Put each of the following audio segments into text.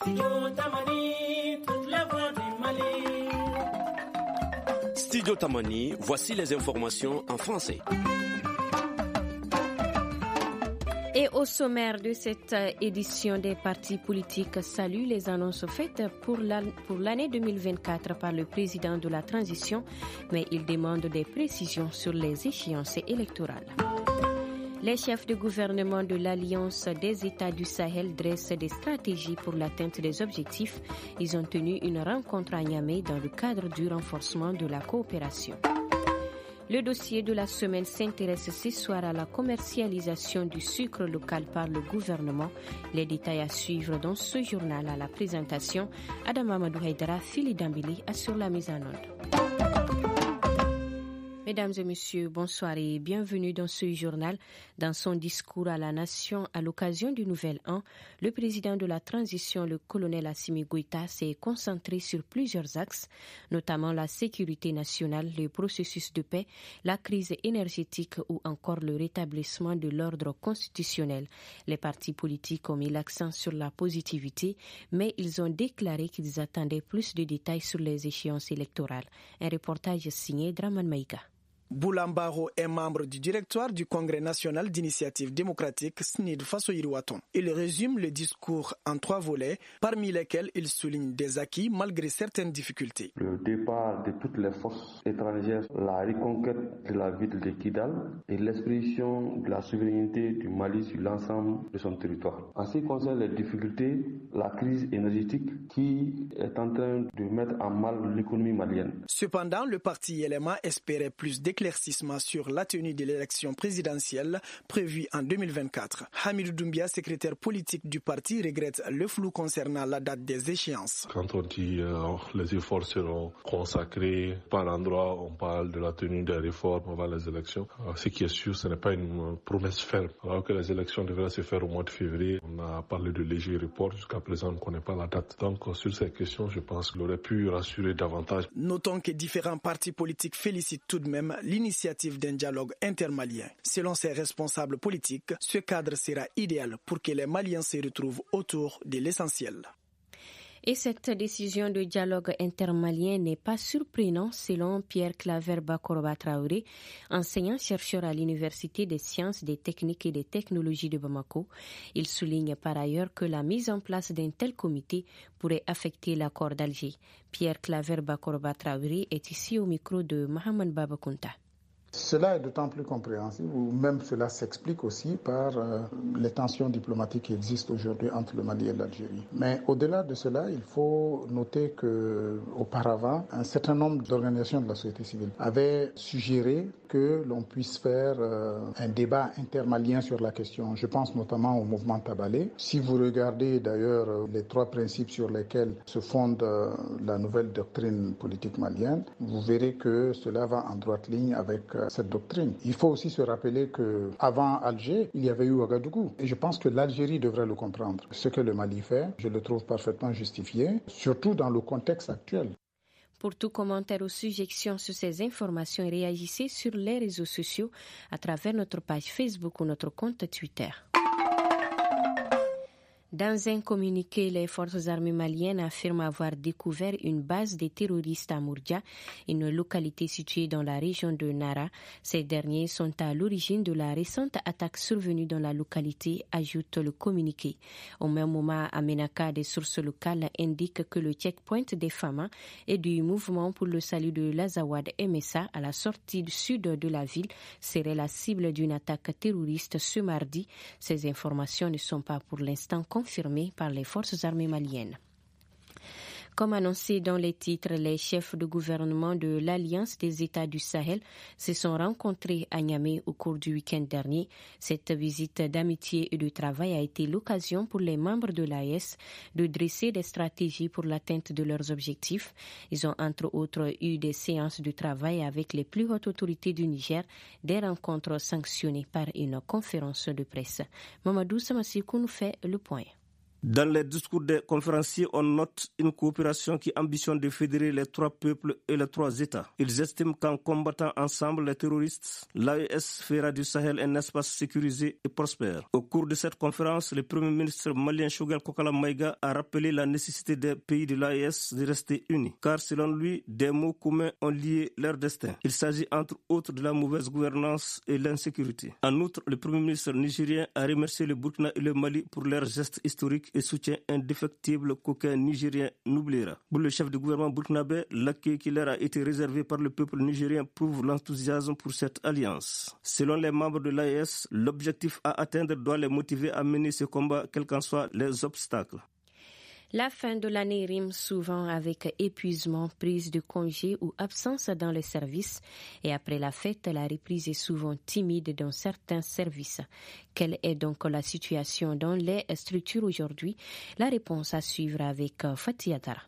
Studio Tamani, voici les informations en français. Et au sommaire de cette édition, des partis politiques saluent les annonces faites pour l'année 2024 par le président de la transition, mais ils demandent des précisions sur les échéances électorales. Les chefs de gouvernement de l'Alliance des États du Sahel dressent des stratégies pour l'atteinte des objectifs. Ils ont tenu une rencontre à Niamey dans le cadre du renforcement de la coopération. Le dossier de la semaine s'intéresse ce soir à la commercialisation du sucre local par le gouvernement. Les détails à suivre dans ce journal. À la présentation, Adam Amadou Haïdara, Fili Dambili assure la mise en onde. Mesdames et messieurs, bonsoir et bienvenue dans ce journal. Dans son discours à la nation à l'occasion du Nouvel An, le président de la transition, le colonel Assimi Goïta, s'est concentré sur plusieurs axes, notamment la sécurité nationale, le processus de paix, la crise énergétique ou encore le rétablissement de l'ordre constitutionnel. Les partis politiques ont mis l'accent sur la positivité, mais ils ont déclaré qu'ils attendaient plus de détails sur les échéances électorales. Un reportage signé Draman Maïga. Boulambaro est membre du directoire du Congrès national d'initiative démocratique SNID Faso-Yiriwaton. Il résume le discours en 3 volets, parmi lesquels il souligne des acquis malgré certaines difficultés. Le départ de toutes les forces étrangères, la reconquête de la ville de Kidal et l'expression de la souveraineté du Mali sur l'ensemble de son territoire. En ce qui concerne les difficultés, la crise énergétique qui est en train de mettre en mal l'économie malienne. Cependant, le parti LMA espérait plus d'éclaircissement sur la tenue de l'élection présidentielle prévue en 2024. Hamidou Doumbia, secrétaire politique du parti, regrette le flou concernant la date des échéances. Quand on dit les efforts seront consacrés par endroit, on parle de la tenue des réformes avant les élections. Ce qui est sûr, ce n'est pas une promesse ferme. Alors que les élections devraient se faire au mois de février, on a parlé de léger report. Jusqu'à présent, on ne connaît pas la date. Donc, sur ces questions, je pense qu'il aurait pu rassurer davantage. Notons que différents partis politiques félicitent tout de même l'initiative d'un dialogue intermalien. Selon ses responsables politiques, ce cadre sera idéal pour que les Maliens se retrouvent autour de l'essentiel. Et cette décision de dialogue intermalien n'est pas surprenante selon Pierre Claver Bakoroba Traoré, enseignant-chercheur à l'Université des sciences, des techniques et des technologies de Bamako. Il souligne par ailleurs que la mise en place d'un tel comité pourrait affecter l'accord d'Alger. Pierre Claver Bakoroba Traoré est ici au micro de Mohamed Babakounta. Cela est d'autant plus compréhensible, ou même cela s'explique aussi par les tensions diplomatiques qui existent aujourd'hui entre le Mali et l'Algérie. Mais au-delà de cela, il faut noter qu'auparavant, un certain nombre d'organisations de la société civile avaient suggéré que l'on puisse faire un débat intermalien sur la question. Je pense notamment au mouvement Tabalé. Si vous regardez d'ailleurs les 3 principes sur lesquels se fonde la nouvelle doctrine politique malienne, vous verrez que cela va en droite ligne avec cette doctrine. Il faut aussi se rappeler qu'avant Alger, il y avait eu Ouagadougou. Et je pense que l'Algérie devrait le comprendre. Ce que le Mali fait, je le trouve parfaitement justifié, surtout dans le contexte actuel. Pour tout commentaire ou suggestion sur ces informations, réagissez sur les réseaux sociaux à travers notre page Facebook ou notre compte Twitter. Dans un communiqué, les forces armées maliennes affirment avoir découvert une base des terroristes à Mourdia, une localité située dans la région de Nara. Ces derniers sont à l'origine de la récente attaque survenue dans la localité, ajoute le communiqué. Au même moment, à Ménaka, des sources locales indiquent que le checkpoint des Fama et du mouvement pour le salut de l'Azawad MSA à la sortie du sud de la ville serait la cible d'une attaque terroriste ce mardi. Ces informations ne sont pas pour l'instant confirmé par les forces armées maliennes. Comme annoncé dans les titres, les chefs de gouvernement de l'Alliance des États du Sahel se sont rencontrés à Niamey au cours du week-end dernier. Cette visite d'amitié et de travail a été l'occasion pour les membres de l'AES de dresser des stratégies pour l'atteinte de leurs objectifs. Ils ont entre autres eu des séances de travail avec les plus hautes autorités du Niger, des rencontres sanctionnées par une conférence de presse. Mamadou Samassikou nous fait le point. Dans les discours des conférenciers, on note une coopération qui ambitionne de fédérer les 3 peuples et les 3 États. Ils estiment qu'en combattant ensemble les terroristes, l'AES fera du Sahel un espace sécurisé et prospère. Au cours de cette conférence, le Premier ministre malien Choguel Kokala Maïga a rappelé la nécessité des pays de l'AES de rester unis, car selon lui, des maux communs ont lié leur destin. Il s'agit entre autres de la mauvaise gouvernance et l'insécurité. En outre, le Premier ministre nigérien a remercié le Burkina et le Mali pour leurs gestes historiques et soutien indéfectible qu'aucun Nigérien n'oubliera. Pour le chef du gouvernement burkinabé, l'accueil qui leur a été réservé par le peuple nigérien prouve l'enthousiasme pour cette alliance. Selon les membres de l'AES, l'objectif à atteindre doit les motiver à mener ce combat, quels qu'en soient les obstacles. La fin de l'année rime souvent avec épuisement, prise de congé ou absence dans les services. Et après la fête, la reprise est souvent timide dans certains services. Quelle est donc la situation dans les structures aujourd'hui? La réponse à suivre avec Fatih Atara.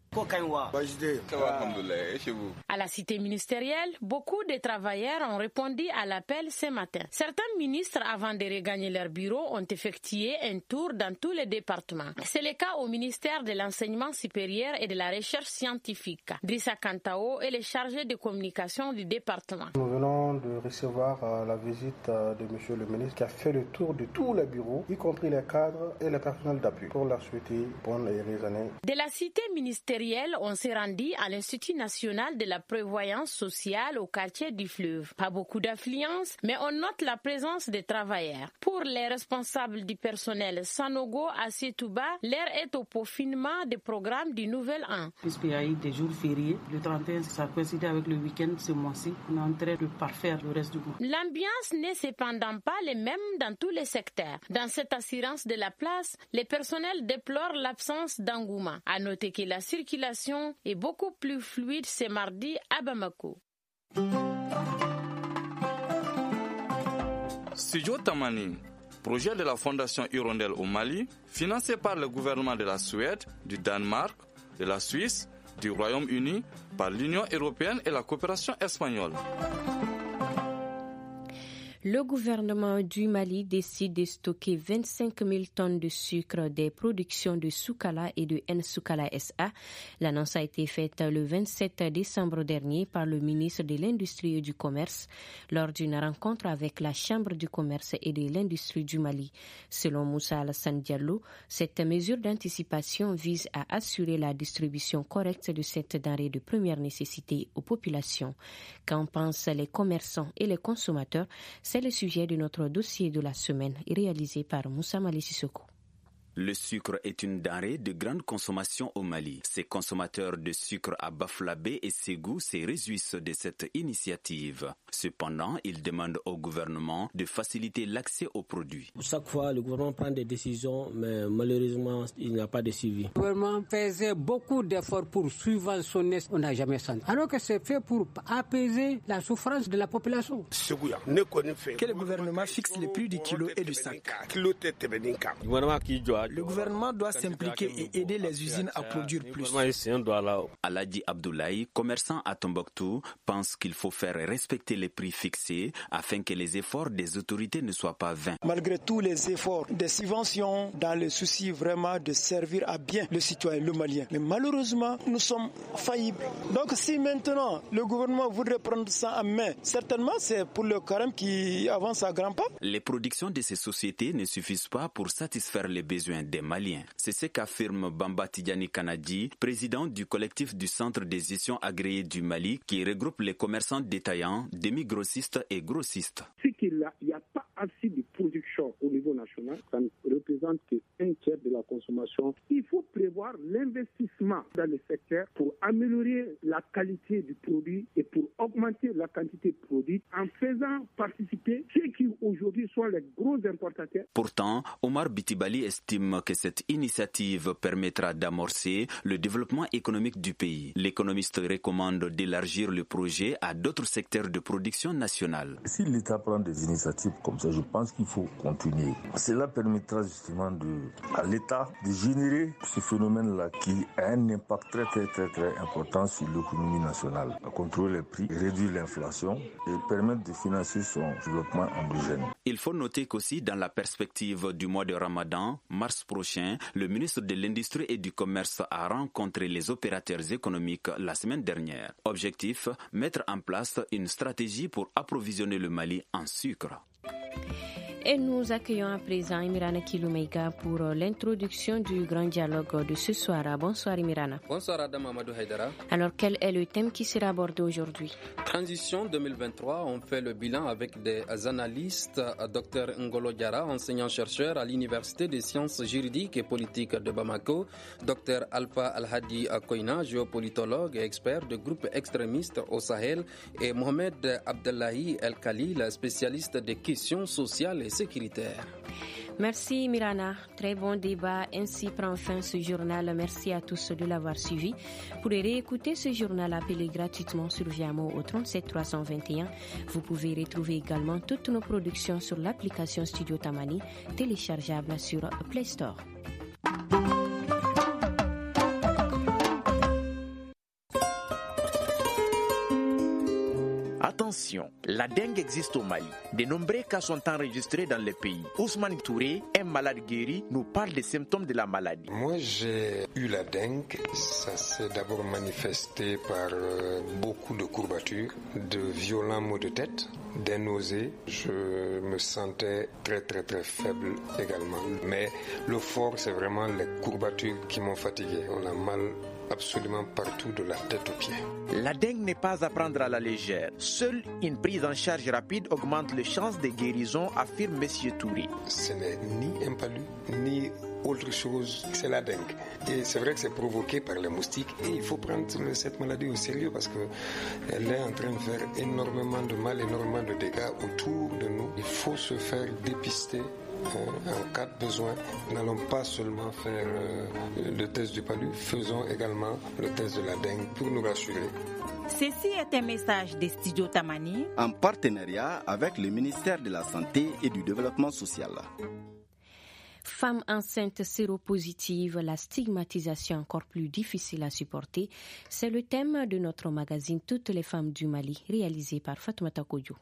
À la cité ministérielle, beaucoup de travailleurs ont répondu à l'appel ce matin. Certains ministres, avant de regagner leur bureau, ont effectué un tour dans tous les départements. C'est le cas au ministère de l'Enseignement supérieur et de la Recherche scientifique. Drissa Kantao est le chargé de communication du département. Nous venons de recevoir la visite de monsieur le ministre qui a fait le tour de tous les bureaux, y compris les cadres et les personnels d'appui, pour leur souhaiter bonne et heureuse année. De la cité ministérielle, on s'est rendu à l'Institut national de la prévoyance sociale au quartier du Fleuve. Pas beaucoup d'affluence, mais on note la présence des travailleurs. Pour les responsables du personnel Sanogo à Setouba, l'heure est au peaufinement des programmes du nouvel an. Puisqu'il y a eu des jours fériés, le 31, ça coïncide avec le week-end ce mois-ci. On est en train de parfaire le reste du mois. L'ambiance n'est cependant pas la même dans tous les secteurs. Dans cette assurance de la place, les personnels déplorent l'absence d'engouement. À noter que la circulation est beaucoup plus fluide ce mardi à Bamako. Studio Tamani, projet de la Fondation Hirondelle au Mali, financé par le gouvernement de la Suède, du Danemark, de la Suisse, du Royaume-Uni, par l'Union européenne et la coopération espagnole. Le gouvernement du Mali décide de stocker 25 000 tonnes de sucre des productions de Soukala et de Nsoukala SA. L'annonce a été faite le 27 décembre dernier par le ministre de l'Industrie et du Commerce lors d'une rencontre avec la Chambre du Commerce et de l'Industrie du Mali. Selon Moussa Alassane Diallo, cette mesure d'anticipation vise à assurer la distribution correcte de cette denrée de première nécessité aux populations. Qu'en pensent les commerçants et les consommateurs? C'est le sujet de notre dossier de la semaine réalisé par Moussa Mali Sissoko. Le sucre est une denrée de grande consommation au Mali. Ces consommateurs de sucre à Baflabé et Ségou se réjouissent de cette initiative. Cependant, ils demandent au gouvernement de faciliter l'accès aux produits. Chaque fois, le gouvernement prend des décisions, mais malheureusement, il n'y a pas de suivi. Le gouvernement faisait beaucoup d'efforts pour subventionner, on n'a jamais senti. Alors que c'est fait pour apaiser la souffrance de la population. Que le gouvernement fixe les prix du kilo et du sac. Le gouvernement doit s'impliquer et aider les usines à produire plus. Aladi Abdoulaye, commerçant à Tombouctou, pense qu'il faut faire respecter les prix fixés afin que les efforts des autorités ne soient pas vains. Malgré tous les efforts des subventions dans le souci vraiment de servir à bien le citoyen, le Malien. Mais malheureusement, nous sommes faillibles. Donc si maintenant le gouvernement voudrait prendre ça en main, certainement c'est pour le carême qui avance à grands pas. Les productions de ces sociétés ne suffisent pas pour satisfaire les besoins des Maliens. C'est ce qu'affirme Bamba Tidjani Kanadi, président du collectif du Centre de gestion agréé du Mali, qui regroupe les commerçants détaillants, demi-grossistes et grossistes. C'est qu'il n'y a pas assez de production au niveau national, ça ne représente qu'un tiers de la consommation. Il faut prévoir l'investissement dans le secteur pour améliorer la qualité du produit et pour augmenter la quantité de produits en faisant participer ceux qui aujourd'hui sont les gros importateurs. Pourtant, Omar Bitibali estime que cette initiative permettra d'amorcer le développement économique du pays. L'économiste recommande d'élargir le projet à d'autres secteurs de production nationale. Si l'État prend des initiatives comme ça, je pense qu'il faut continuer. santé. Cela permettra justement à l'État de générer ce phénomène-là qui a un impact très important sur l'économie nationale, à contrôler les prix, réduire l'inflation et permettre de financer son développement endogène. Il faut noter qu'aussi dans la perspective du mois de Ramadan, mars prochain, le ministre de l'Industrie et du Commerce a rencontré les opérateurs économiques la semaine dernière. Objectif, mettre en place une stratégie pour approvisionner le Mali en sucre. Et nous accueillons à présent Imirana Kiloumeïga pour l'introduction du grand dialogue de ce soir. Bonsoir Imirana. Bonsoir Adam Amadou Haïdara. Alors quel est le thème qui sera abordé aujourd'hui? Transition 2023, on fait le bilan avec des analystes. Dr Ngolo Diarra, enseignant-chercheur à l'Université des sciences juridiques et politiques de Bamako. Dr Alpha Al-Hadi Koina, géopolitologue et expert de groupes extrémistes au Sahel. Et Mohamed Abdellahi El-Khalil, spécialiste des questions sociales et sécuritaire. Merci Mirana, très bon débat. Ainsi prend fin ce journal. Merci à tous de l'avoir suivi. Pour réécouter ce journal, appelez gratuitement sur Viamo au 37 321. Vous pouvez retrouver également toutes nos productions sur l'application Studio Tamani, téléchargeable sur Play Store. Attention, la dengue existe au Mali. De nombreux cas sont enregistrés dans le pays. Ousmane Touré, un malade guéri, nous parle des symptômes de la maladie. Moi, j'ai eu la dengue. Ça s'est d'abord manifesté par beaucoup de courbatures, de violents maux de tête, des nausées. Je me sentais très faible également. Mais le fort, c'est vraiment les courbatures qui m'ont fatigué. On a mal absolument partout de la tête aux pieds. La dengue n'est pas à prendre à la légère. Seule une prise en charge rapide augmente les chances de guérison, affirme M. Touré. Ce n'est ni un palu, ni autre chose, c'est la dengue. Et c'est vrai que c'est provoqué par les moustiques et il faut prendre cette maladie au sérieux parce qu'elle est en train de faire énormément de mal, énormément de dégâts autour de nous. Il faut se faire dépister. En cas de besoin, n'allons pas seulement faire le test du palu, faisons également le test de la dengue pour nous rassurer. Ceci est un message de Studio Tamani en partenariat avec le ministère de la Santé et du Développement social. Femmes enceintes séropositives, la stigmatisation encore plus difficile à supporter, c'est le thème de notre magazine Toutes les femmes du Mali, réalisé par Fatoumata Kodjo.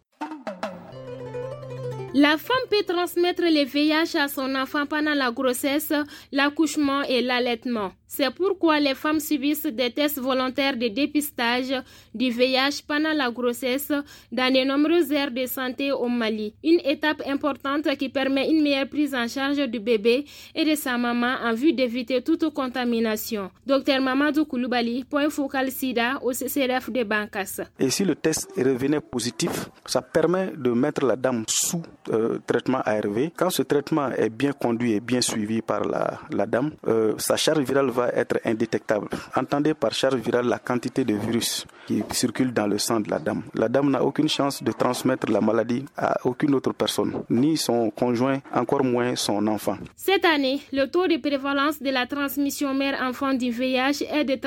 La femme peut transmettre le VIH à son enfant pendant la grossesse, l'accouchement et l'allaitement. C'est pourquoi les femmes subissent des tests volontaires de dépistage du VIH pendant la grossesse dans de nombreuses aires de santé au Mali. Une étape importante qui permet une meilleure prise en charge du bébé et de sa maman en vue d'éviter toute contamination. Dr Mamadou Koulibaly, point focal SIDA au CCRF de Bankas. Et si le test revenait positif, ça permet de mettre la dame sous traitement ARV. Quand ce traitement est bien conduit et bien suivi par la dame, sa charge virale va être indétectable. Entendez par charge virale la quantité de virus qui circule dans le sang de la dame. La dame n'a aucune chance de transmettre la maladie à aucune autre personne, ni son conjoint, encore moins son enfant. Cette année, le taux de prévalence de la transmission mère-enfant du VIH est de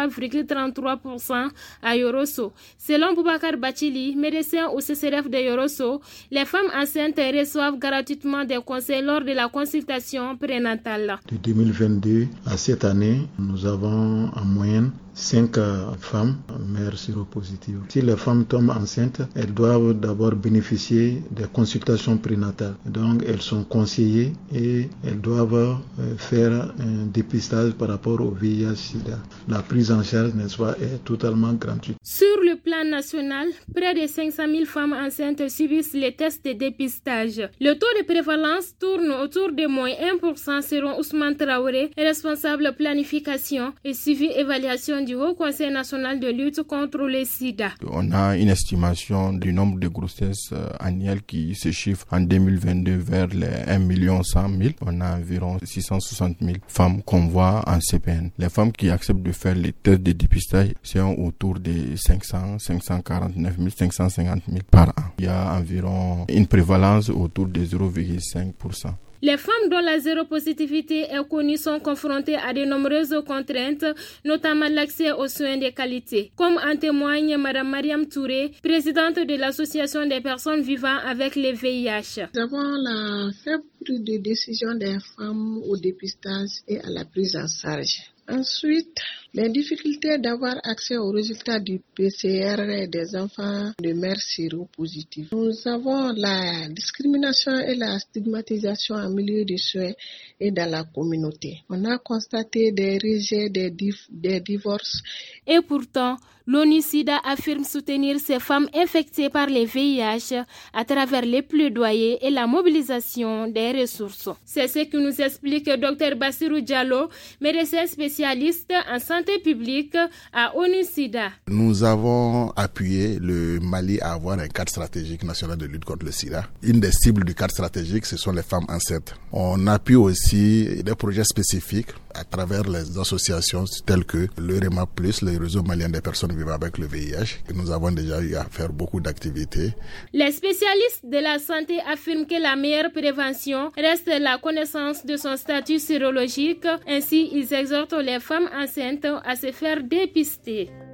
33,33% à Yorosso. Selon Boubacar Bachili, médecin au CCRF de Yorosso, les femmes enceintes reçoivent gratuitement des conseils lors de la consultation prénatale. De 2022 à cette année, nous avons en moyenne 5 femmes mères séropositives. Si les femmes tombent enceintes, elles doivent d'abord bénéficier des consultations prénatales. Donc elles sont conseillées et elles doivent faire un dépistage par rapport au VIH-Sida. La prise en charge, n'est-ce pas, est totalement gratuite. Sur le plan national, près de 500 000 femmes enceintes subissent les tests de dépistage. Le taux de prévalence tourne autour de moins 1% selon Ousmane Traoré, responsable planification et suivi évaluation du Haut Conseil national de lutte contre le sida. On a une estimation du nombre de grossesses annuelles qui se chiffre en 2022 vers les 1 100 000. On a environ 660 000 femmes qu'on voit en CPN. Les femmes qui acceptent de faire les tests de dépistage sont autour de 500, 549 000, 550 000 par an. Il y a environ une prévalence autour de 0,5%. Les femmes dont la séropositivité est connue sont confrontées à de nombreuses contraintes, notamment l'accès aux soins de qualité. Comme en témoigne Mme Mariam Touré, présidente de l'Association des personnes vivant avec le VIH. Nous avons la faible de décision des femmes au dépistage et à la prise en charge. Ensuite, les difficultés d'avoir accès aux résultats du PCR des enfants de mères séropositives. Nous avons la discrimination et la stigmatisation en milieu de soins et dans la communauté. On a constaté des rejets, des divorces. Et pourtant, l'ONU-SIDA affirme soutenir ces femmes infectées par le VIH à travers les plaidoyers et la mobilisation des ressources. C'est ce que nous explique Dr Bassirou Diallo, médecin spécialiste en santé publique à ONU-SIDA. Nous avons appuyé le Mali à avoir un cadre stratégique national de lutte contre le SIDA. Une des cibles du cadre stratégique, ce sont les femmes enceintes. On appuie aussi des projets spécifiques à travers les associations telles que le REMA+, le réseau malien des personnes vivant avec le VIH. Et nous avons déjà eu à faire beaucoup d'activités. Les spécialistes de la santé affirment que la meilleure prévention reste la connaissance de son statut sérologique. Ainsi, ils exhortent les femmes enceintes à se faire dépister.